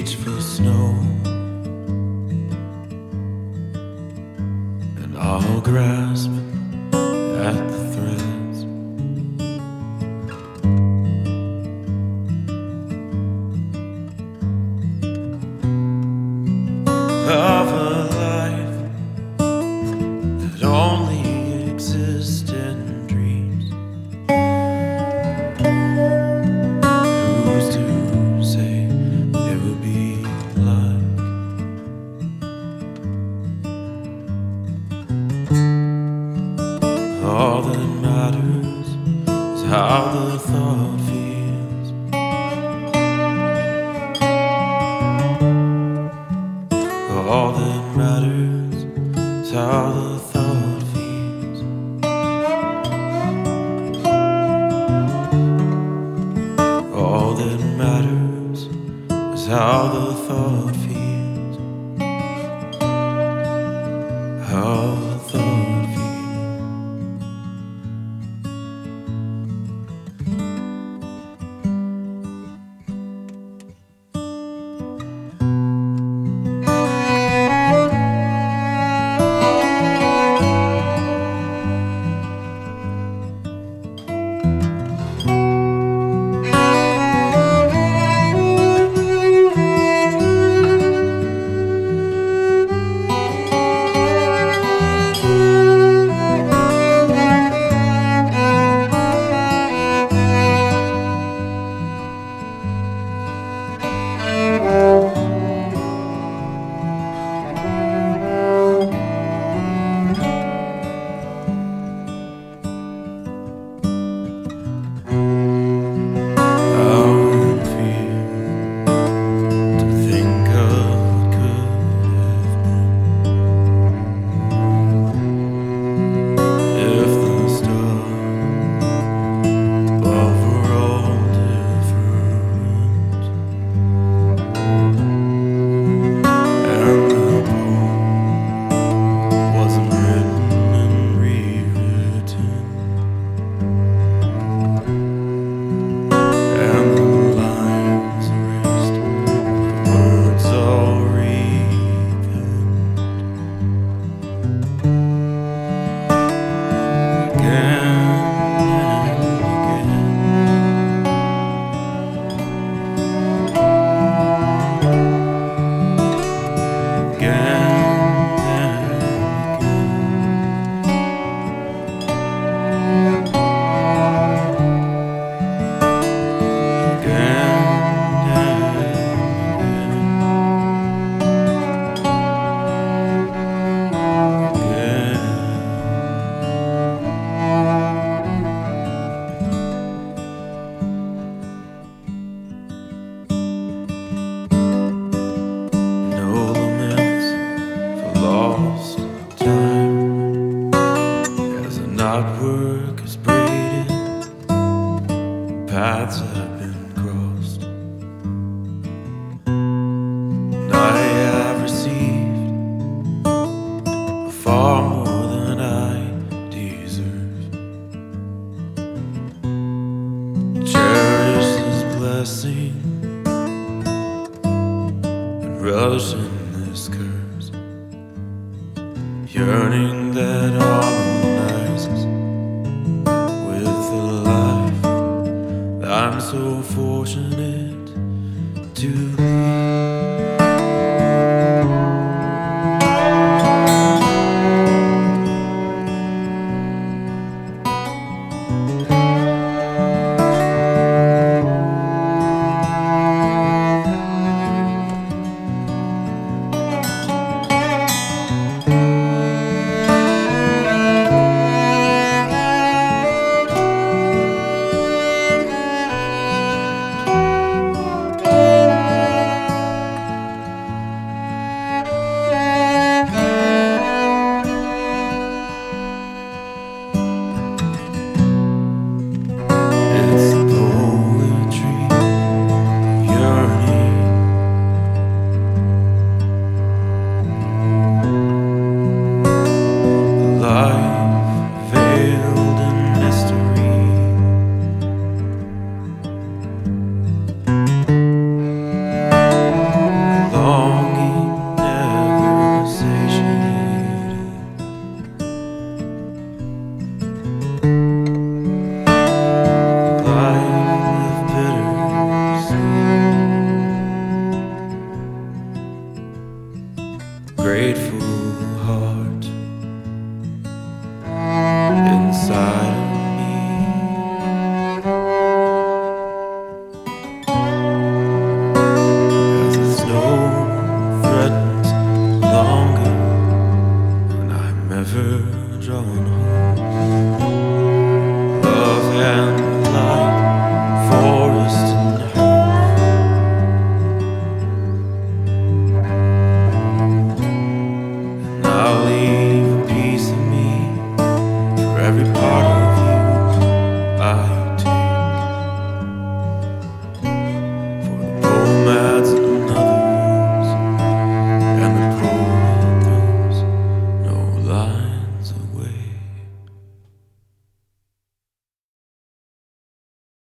reach for snow, and I'll grasp at the threads of a life that only exists in dreams. Who's to say it would be like? All that matters is how the thought feels. All that matters is how the thought feels. All that matters is how the thought feels. How the thought feels. Knotwork is braided, paths have been crossed, and I have received far more than I deserve. Cherish this blessing and relish in this curse, yearning that harmonizes with the life that I'm so fortunate to lead. grateful